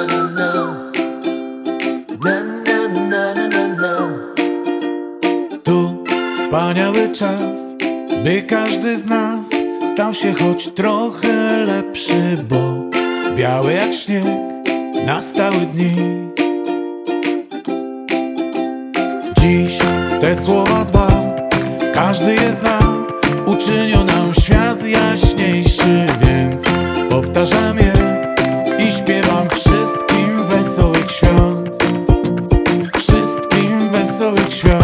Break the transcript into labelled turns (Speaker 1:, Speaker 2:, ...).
Speaker 1: To wspaniały czas, by każdy z nas stał się choć trochę lepszy, bo biały jak śnieg nastały dni. Dziś te słowa dwa, każdy je zna, uczynią nam świat jaśniejszy, więc powtarzam je i śpiewam wszystkim wesołych świąt. Wszystkim wesołych świąt.